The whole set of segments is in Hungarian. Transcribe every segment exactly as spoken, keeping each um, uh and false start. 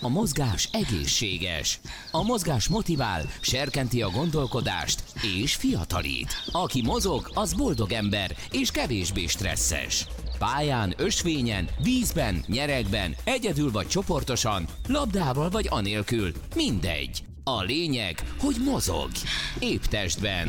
A mozgás egészséges. A mozgás motivál, serkenti a gondolkodást és fiatalít. Aki mozog, az boldog ember és kevésbé stresszes. Pályán, ösvényen, vízben, nyeregben, egyedül vagy csoportosan, labdával vagy anélkül, mindegy. A lényeg, hogy mozog. Épp testben.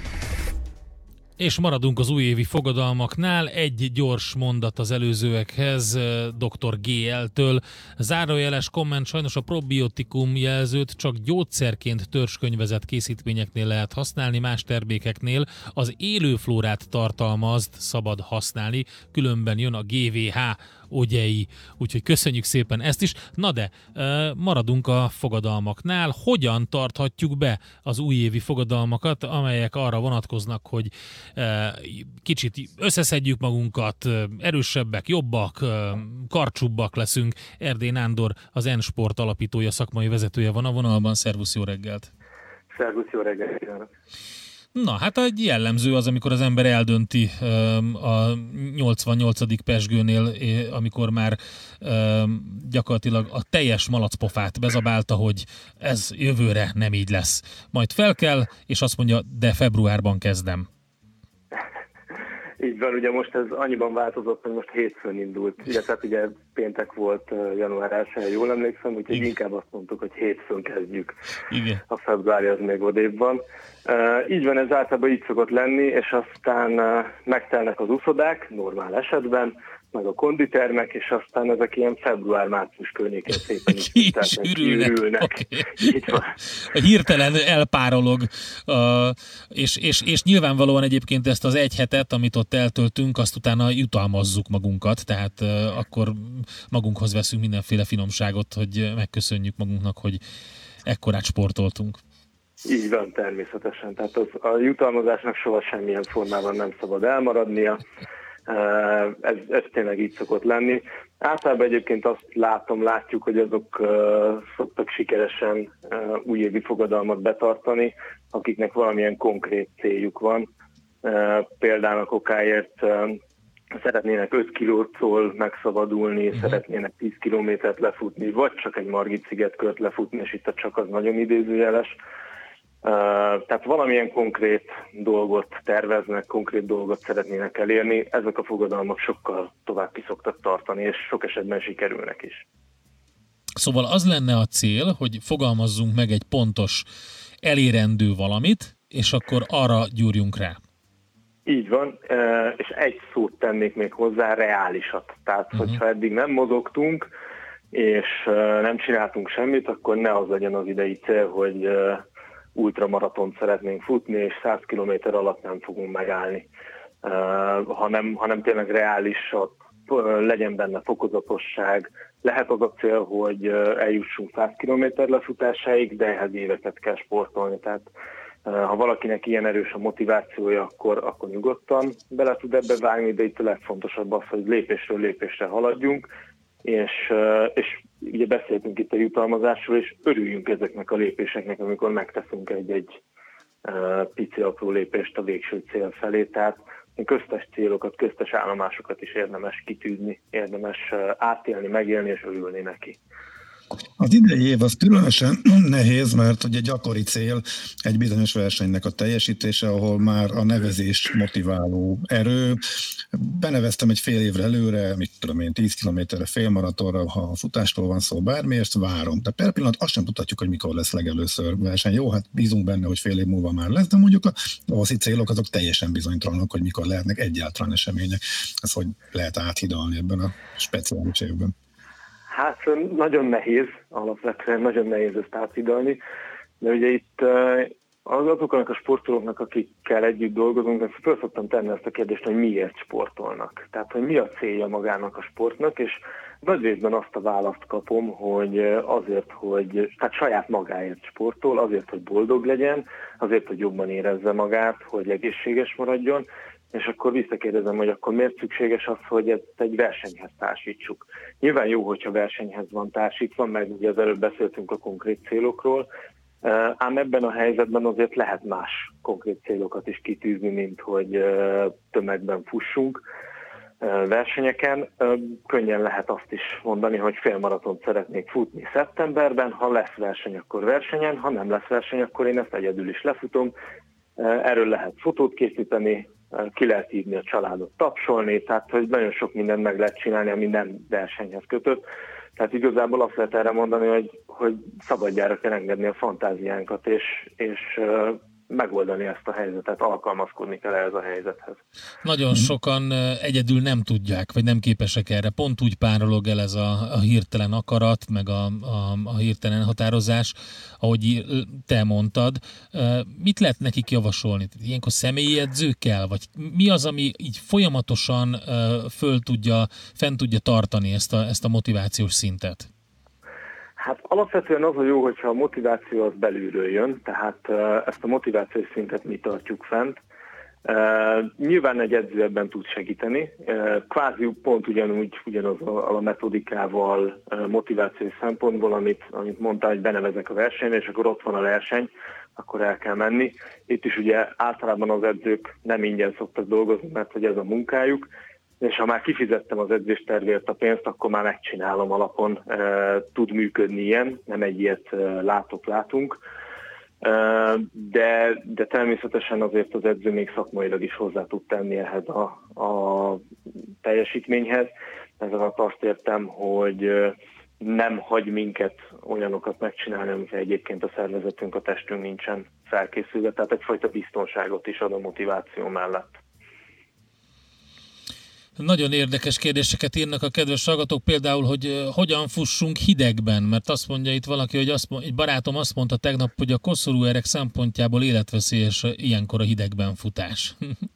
És maradunk az újévi fogadalmaknál. Egy gyors mondat az előzőekhez doktor gé el-től. Zárójeles komment: sajnos a probiotikum jelzőt csak gyógyszerként törzskönyvezett készítményeknél lehet használni, más termékeknél az élőflórát tartalmazt szabad használni, különben jön a gé vé há ogyei. Úgyhogy köszönjük szépen ezt is. Na de, maradunk a fogadalmaknál. Hogyan tarthatjuk be az újévi fogadalmakat, amelyek arra vonatkoznak, hogy kicsit összeszedjük magunkat, erősebbek, jobbak, karcsúbbak leszünk. Erdély Nándor, az N-Sport alapítója, szakmai vezetője van a vonalban. Szervusz, jó reggelt! Szervusz, jó reggelt! Na, hát egy jellemző az, amikor az ember eldönti a nyolcvannyolcadik pezsgőnél, amikor már gyakorlatilag a teljes malacpofát bezabálta, hogy ez jövőre nem így lesz. Majd fel kell, és azt mondja, de februárban kezdem. Így van, ugye most ez annyiban változott, hogy most hétfőn indult. Ugye, tehát ugye péntek volt január elsején, jól emlékszem, úgyhogy igen, inkább azt mondtuk, hogy hétfőn kezdjük. Igen. A februári az még odébb van. Uh, így van, ez általában így szokott lenni, és aztán uh, megtelnek az uszodák, normál esetben, meg a konditermek, és aztán ezek ilyen február-március környékén szépen kiürülnek. Okay. Hirtelen elpárolog, uh, és, és, és nyilvánvalóan egyébként ezt az egy hetet, amit ott eltöltünk, azt utána jutalmazzuk magunkat, tehát uh, akkor magunkhoz veszünk mindenféle finomságot, hogy megköszönjük magunknak, hogy ekkorát sportoltunk. Így van, természetesen. Tehát az, a jutalmazásnak soha semmilyen formában nem szabad elmaradnia. Ez, ez tényleg így szokott lenni. Általában egyébként azt látom, látjuk, hogy azok uh, szoktak sikeresen uh, újévi fogadalmat betartani, akiknek valamilyen konkrét céljuk van. Uh, például a kokáért uh, szeretnének öt kilótól megszabadulni, uh-huh. szeretnének tíz kilométert lefutni, vagy csak egy Margit szigetkört lefutni, és itt a csak az nagyon idézőjeles. Uh, tehát valamilyen konkrét dolgot terveznek, konkrét dolgot szeretnének elérni, ezek a fogadalmak sokkal tovább ki szoktak tartani, és sok esetben sikerülnek is. Szóval az lenne a cél, hogy fogalmazzunk meg egy pontos, elérendő valamit, és akkor arra gyúrjunk rá. Így van, uh, és egy szót tennék még hozzá, reálisat. Tehát, uh-huh. hogyha eddig nem mozogtunk, és uh, nem csináltunk semmit, akkor ne az legyen az idei cél, hogy uh, ultramaratont szeretnénk futni, és száz kilométer alatt nem fogunk megállni, uh, hanem, hanem tényleg reálisat, uh, legyen benne fokozatosság. Lehet az a cél, hogy uh, eljussunk száz kilométer lefutásáig, de ehhez éveket kell sportolni. Tehát uh, ha valakinek ilyen erős a motivációja, akkor, akkor nyugodtan bele tud ebbe vágni, de itt a legfontosabb az, hogy lépésről lépésre haladjunk, és, és ugye beszéltünk itt a jutalmazásról, és örüljünk ezeknek a lépéseknek, amikor megteszünk egy-egy pici apró lépést a végső cél felé. Tehát köztes célokat, köztes állomásokat is érdemes kitűzni, érdemes átélni, megélni és örülni neki. Az idei év az különösen nehéz, mert ugye gyakori cél egy bizonyos versenynek a teljesítése, ahol már a nevezés motiváló erő. Beneveztem egy fél évre előre, mit tudom én, tíz kilométerre, félmaratonra, ha a futástól van szó, bármi, ezt várom. De per pillanat azt sem tudhatjuk, hogy mikor lesz legelőször verseny. Jó, hát bízunk benne, hogy fél év múlva már lesz, de mondjuk a oszi célok azok teljesen bizonytalanok, hogy mikor lehetnek egyáltalán események. Ez hogy lehet áthidalni ebben a speciális évben? Hát nagyon nehéz, alapvetően nagyon nehéz ezt áthidalni, de ugye itt azoknak a sportolóknak, akikkel együtt dolgozunk, föl szoktam tenni ezt a kérdést, hogy miért sportolnak. Tehát, hogy mi a célja magának a sportnak, és nagy részben azt a választ kapom, hogy azért, hogy tehát saját magáért sportol, azért, hogy boldog legyen, azért, hogy jobban érezze magát, hogy egészséges maradjon, és akkor visszakérdezem, hogy akkor miért szükséges az, hogy ezt egy versenyhez társítsuk. Nyilván jó, hogyha versenyhez van társítva, meg ugye az előbb beszéltünk a konkrét célokról, ám ebben a helyzetben azért lehet más konkrét célokat is kitűzni, mint hogy tömegben fussunk. versenyeken. Könnyen lehet azt is mondani, hogy félmaratont szeretnék futni szeptemberben, ha lesz verseny, akkor versenyen, ha nem lesz verseny, akkor én ezt egyedül is lefutom. Erről lehet fotót készíteni, ki lehet hívni a családot tapsolni, tehát hogy nagyon sok mindent meg lehet csinálni, ami nem versenyhez kötött. Tehát igazából azt lehet erre mondani, hogy, hogy szabadjára kell engedni a fantáziánkat, és, és megoldani ezt a helyzetet, alkalmazkodni kell ehhez a helyzethez. Nagyon sokan egyedül nem tudják, vagy nem képesek erre. Pont úgy párolog el ez a, a hirtelen akarat, meg a, a, a hirtelen határozás, ahogy te mondtad. Mit lehet nekik javasolni? Ilyenkor személyi edző kell? Vagy mi az, ami így folyamatosan föl tudja, fent tudja tartani ezt a, ezt a motivációs szintet? Hát alapvetően az a jó, hogyha a motiváció az belülről jön, tehát ezt a motivációs szintet mi tartjuk fent. Nyilván egy edző ebben tud segíteni, kvázi pont ugyanúgy, ugyanaz a, a metodikával, motivációs szempontból, amit, amit mondtál, hogy benevezek a versenyre, és akkor ott van a verseny, akkor el kell menni. Itt is ugye általában az edzők nem ingyen szoktak dolgozni, mert hogy ez a munkájuk, és ha már kifizettem az edzéstervért a pénzt, akkor már megcsinálom alapon, e, tud működni ilyen, nem egy ilyet e, látok-látunk, e, de, de természetesen azért az edző még szakmailag is hozzá tud tenni ehhez a, a teljesítményhez. Ezzel azt értem, hogy nem hagy minket olyanokat megcsinálni, amikre egyébként a szervezetünk, a testünk nincsen felkészülve, tehát egyfajta biztonságot is ad a motiváció mellett. Nagyon érdekes kérdéseket írnak a kedves hallgatók, például, hogy hogyan fussunk hidegben, mert azt mondja itt valaki, hogy azt, egy barátom azt mondta tegnap, hogy a koszorúerek szempontjából életveszélyes ilyenkor a hidegben futás.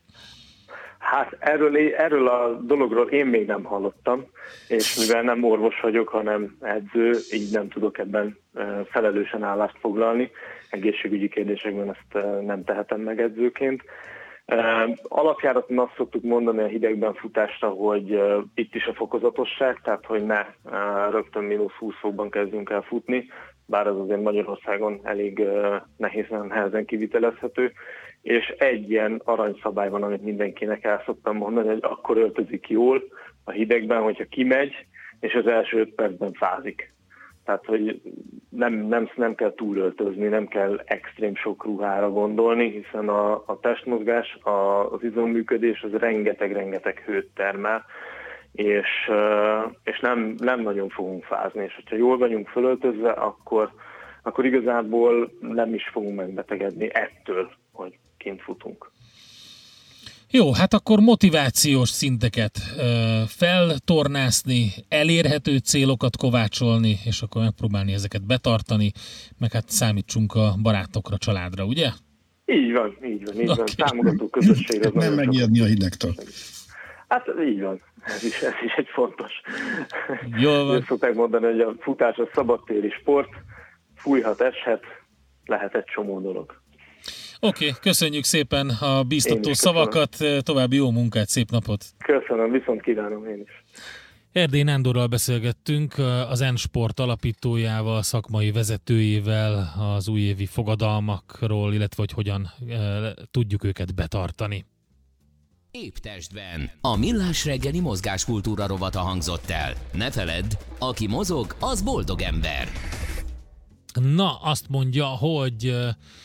Hát erről, erről a dologról én még nem hallottam, és mivel nem orvos vagyok, hanem edző, így nem tudok ebben felelősen állást foglalni. Egészségügyi kérdésekben ezt nem tehetem meg edzőként. Uh, alapjáraton azt szoktuk mondani a hidegben futásra, hogy uh, itt is a fokozatosság, tehát hogy ne uh, rögtön mínusz húsz fokban kezdjünk el futni, bár az azért Magyarországon elég uh, nehéz, nem nehezen kivitelezhető, és egy ilyen aranyszabály van, amit mindenkinek el szoktam mondani, hogy akkor öltözik jól a hidegben, hogyha kimegy, és az első öt percben fázik. Tehát, hogy nem, nem, nem kell túlöltözni, nem kell extrém sok ruhára gondolni, hiszen a, a testmozgás, a, az izomműködés az rengeteg-rengeteg hőt termel, és, és nem, nem nagyon fogunk fázni. És hogyha jól vagyunk fölöltözve, akkor, akkor igazából nem is fogunk megbetegedni ettől, hogy kint futunk. Jó, hát akkor motivációs szinteket ö, feltornászni, elérhető célokat kovácsolni, és akkor megpróbálni ezeket betartani, meg hát számítsunk a barátokra, családra, ugye? Így van, így van, így okay. van. Támogató közösségre. Nem megijedni a hidegtől. Hát így van, ez is, ez is egy fontos. Jól van. Ezt szokták mondani, hogy a futás a szabadtéri sport, fújhat, eshet, lehet egy csomó dolog. Oké, okay, köszönjük szépen a bíztató szavakat, további jó munkát, szép napot! Köszönöm, viszont kívánom én is. Erdély Nándorral beszélgettünk, az N-Sport alapítójával, szakmai vezetőjével az újévi fogadalmakról, illetve hogy hogyan e, tudjuk őket betartani. Épp testben. A Millás reggeli mozgáskultúra rovata hangzott el. Ne feledd, aki mozog, az boldog ember. Na, azt mondja, hogy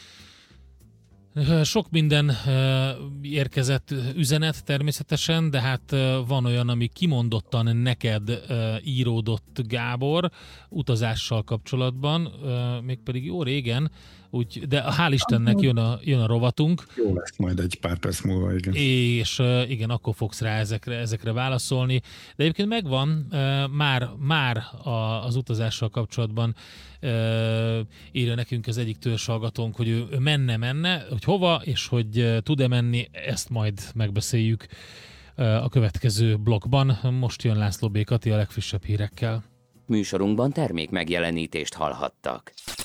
sok minden érkezett üzenet természetesen, de hát van olyan, ami kimondottan neked íródott, Gábor, utazással kapcsolatban, mégpedig jó régen, úgy, de hál' Istennek jön a, jön a rovatunk. Jó lesz majd egy pár perc múlva, igen. És igen, akkor fogsz rá ezekre, ezekre válaszolni. De egyébként megvan, már, már az utazással kapcsolatban írja nekünk az egyik törzshallgatónk, hogy ő menne-menne, hogy hova, és hogy tud-e menni, ezt majd megbeszéljük a következő blokkban. Most jön László B. Kati a legfrissebb hírekkel. Műsorunkban termék megjelenítést hallhattak.